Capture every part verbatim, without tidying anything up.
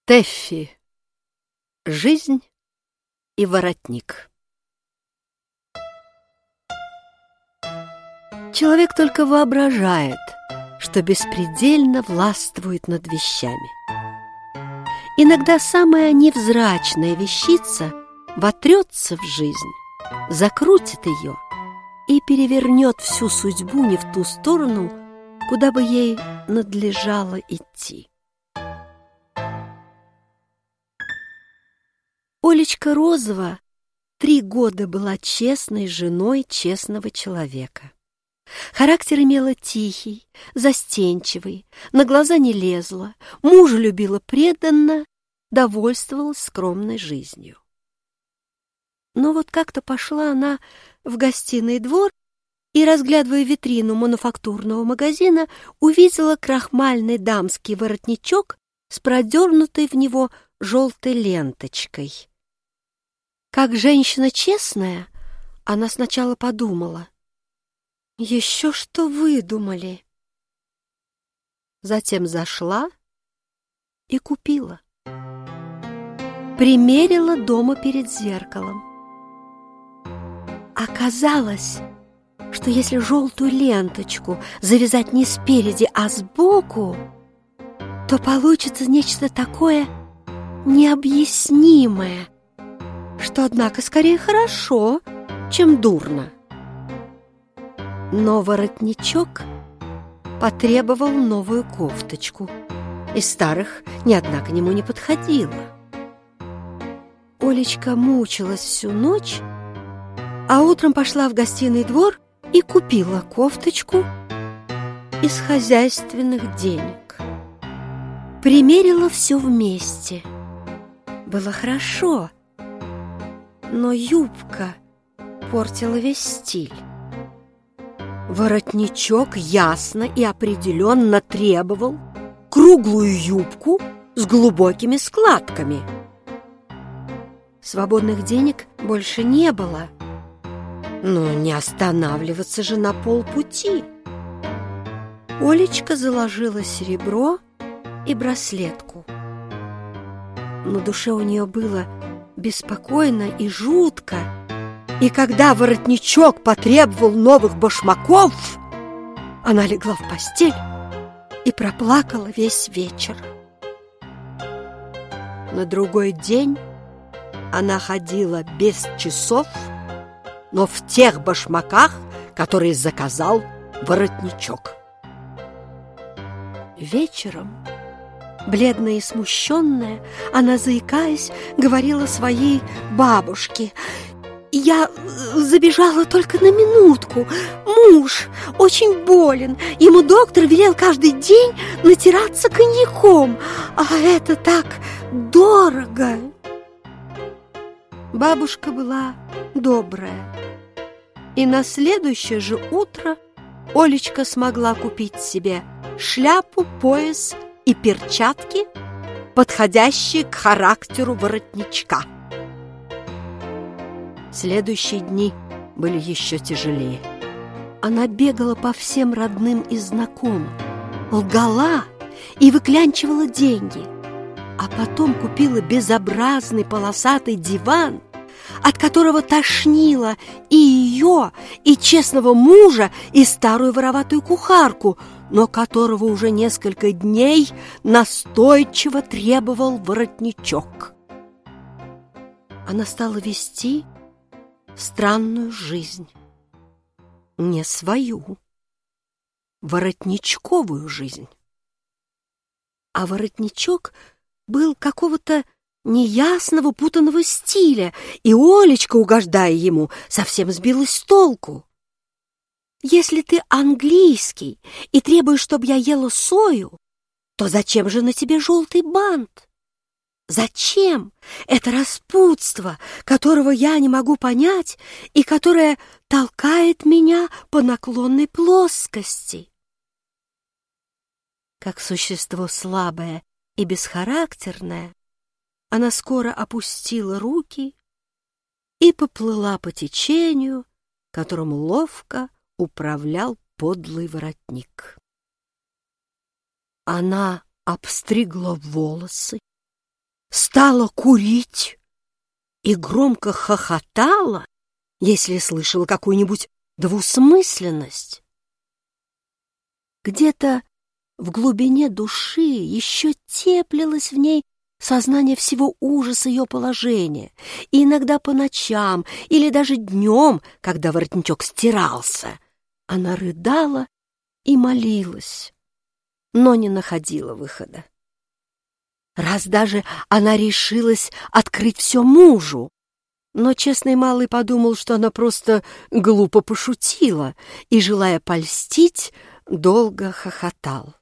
Стеффи. Жизнь и воротник. Человек только воображает, что беспредельно властвует над вещами. Иногда самая невзрачная вещица вотрется в жизнь, закрутит ее и перевернет всю судьбу не в ту сторону, куда бы ей надлежало идти. Олечка Розова три года была честной женой честного человека. Характер имела тихий, застенчивый, на глаза не лезла, мужа любила преданно, довольствовалась скромной жизнью. Но вот как-то пошла она в гостиный двор и, разглядывая витрину мануфактурного магазина, увидела крахмальный дамский воротничок с продернутой в него желтой ленточкой. Как женщина честная, она сначала подумала: еще что выдумали. Затем зашла и купила. Примерила дома перед зеркалом. Оказалось, что если желтую ленточку завязать не спереди, а сбоку, то получится нечто такое необъяснимое, что, однако, скорее хорошо, чем дурно. Но воротничок потребовал новую кофточку. Из старых ни одна к нему не подходила. Олечка мучилась всю ночь, а утром пошла в гостиный двор и купила кофточку из хозяйственных денег. Примерила все вместе. Было хорошо, но юбка портила весь стиль. Воротничок ясно и определенно требовал круглую юбку с глубокими складками. Свободных денег больше не было, но не останавливаться же на полпути. Олечка заложила серебро и браслетку. На душе у нее было беспокойно и жутко, и когда воротничок потребовал новых башмаков, она легла в постель и проплакала весь вечер. На другой день она ходила без часов, но в тех башмаках, которые заказал воротничок. Вечером, бледная и смущенная, она, заикаясь, говорила своей бабушке: «Я забежала только на минутку. Муж очень болен. Ему доктор велел каждый день натираться коньяком. А это так дорого!» Бабушка была добрая. И на следующее же утро Олечка смогла купить себе шляпу, пояс и перчатки, подходящие к характеру воротничка. Следующие дни были еще тяжелее. Она бегала по всем родным и знакомым, лгала и выклянчивала деньги, а потом купила безобразный полосатый диван, от которого тошнило и ее, и честного мужа, и старую вороватую кухарку, но которого уже несколько дней настойчиво требовал воротничок. Она стала вести странную жизнь, не свою, воротничковую жизнь. А воротничок был какого-то неясного, путанного стиля, и Олечка, угождая ему, совсем сбилась с толку. «Если ты английский и требуешь, чтобы я ела сою, то зачем же на тебе желтый бант? Зачем это распутство, которого я не могу понять и которое толкает меня по наклонной плоскости?» Как существо слабое и бесхарактерное, она скоро опустила руки и поплыла по течению, которым ловко управлял подлый воротник. Она обстригла волосы, стала курить и громко хохотала, если слышала какую-нибудь двусмысленность. Где-то в глубине души еще теплилось в ней сознание всего ужаса ее положения, и иногда по ночам или даже днем, когда воротничок стирался, она рыдала и молилась, но не находила выхода. Раз даже она решилась открыть все мужу, но честный малый подумал, что она просто глупо пошутила и, желая польстить, долго хохотал.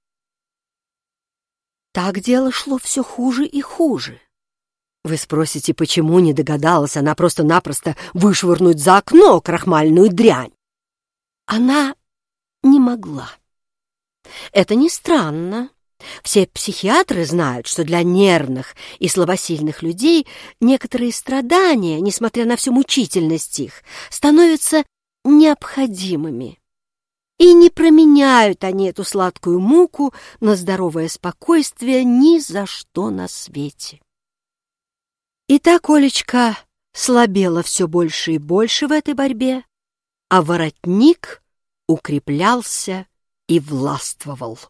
Так дело шло все хуже и хуже. Вы спросите, почему не догадалась она просто-напросто вышвырнуть за окно крахмальную дрянь? Она не могла. Это не странно. Все психиатры знают, что для нервных и слабосильных людей некоторые страдания, несмотря на всю мучительность их, становятся необходимыми. И не променяют они эту сладкую муку на здоровое спокойствие ни за что на свете. Итак, Олечка слабела все больше и больше в этой борьбе, а воротник укреплялся и властвовал.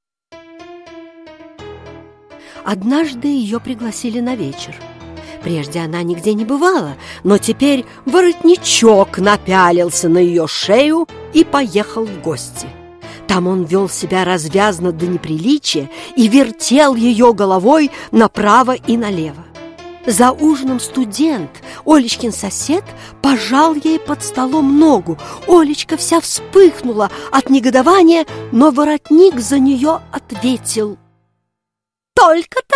Однажды ее пригласили на вечер. Прежде она нигде не бывала, но теперь воротничок напялился на ее шею и поехал в гости. Там он вел себя развязно до неприличия и вертел ее головой направо и налево. За ужином студент, Олечкин сосед, пожал ей под столом ногу. Олечка вся вспыхнула от негодования, но воротник за нее ответил: «Только-то!»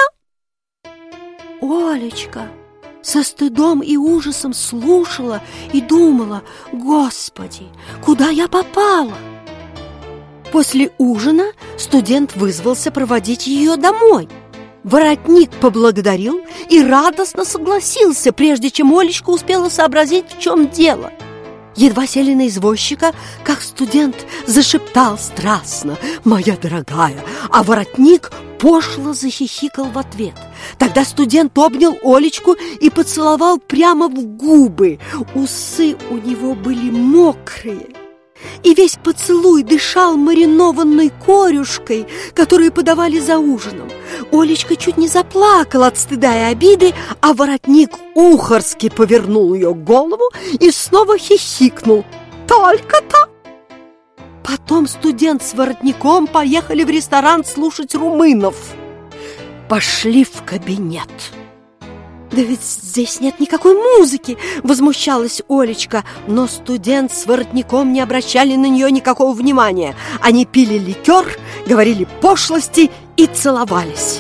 Олечка со стыдом и ужасом слушала и думала: «Господи, куда я попала?» После ужина студент вызвался проводить ее домой. Воротник поблагодарил и радостно согласился, прежде чем Олечка успела сообразить, в чем дело. Едва сели на извозчика, как студент зашептал страстно: «Моя дорогая», а воротник пошло захихикал в ответ. Тогда студент обнял Олечку и поцеловал прямо в губы. Усы у него были мокрые, и весь поцелуй дышал маринованной корюшкой, которую подавали за ужином. Олечка чуть не заплакала от стыда и обиды, а воротник ухорски повернул ее голову и снова хихикнул. «Только-то!» Потом студент с воротником поехали в ресторан слушать румынов. Пошли в кабинет. «Да ведь здесь нет никакой музыки!» — возмущалась Олечка, но студент с воротником не обращали на нее никакого внимания. Они пили ликер, говорили пошлости и целовались.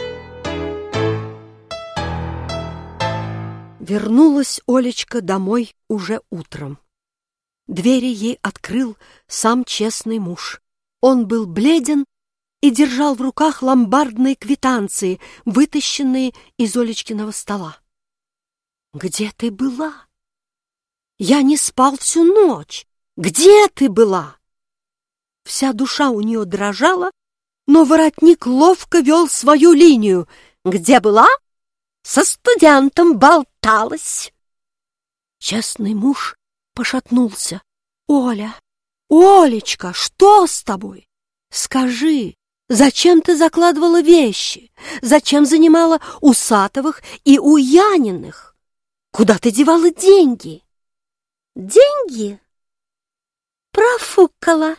Вернулась Олечка домой уже утром. Двери ей открыл сам честный муж. Он был бледен и держал в руках ломбардные квитанции, вытащенные из Олечкиного стола. «Где ты была? Я не спал всю ночь. Где ты была?» Вся душа у нее дрожала, но воротник ловко вел свою линию. «Где была? Со студентом болталась». Честный муж пошатнулся. «Оля, Олечка, что с тобой? Скажи, зачем ты закладывала вещи? Зачем занимала у Сатовых и у Яниных? Куда ты девала деньги?» «Деньги? Профукала».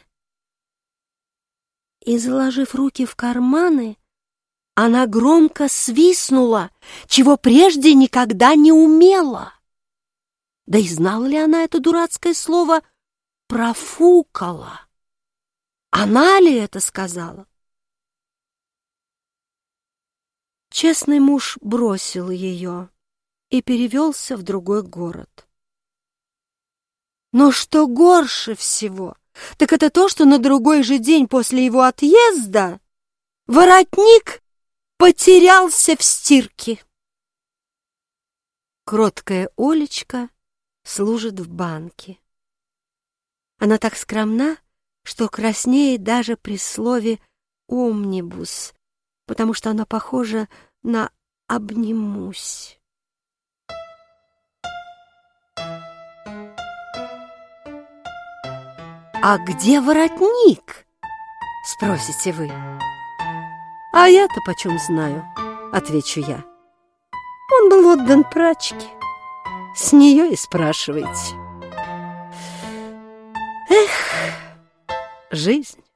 И, заложив руки в карманы, она громко свистнула, чего прежде никогда не умела. Да и знала ли она это дурацкое слово «профукала»? Она ли это сказала? Честный муж бросил ее и перевелся в другой город. Но что горше всего, так это то, что на другой же день после его отъезда воротник потерялся в стирке. Кроткая Олечка служит в банке. Она так скромна, что краснеет даже при слове «омнибус», потому что она похожа на обнимусь. «А где воротник?» — спросите вы. «А я-то почем знаю?» — отвечу я. «Он был отдан прачке. С нее и спрашивайте». Эх, жизнь!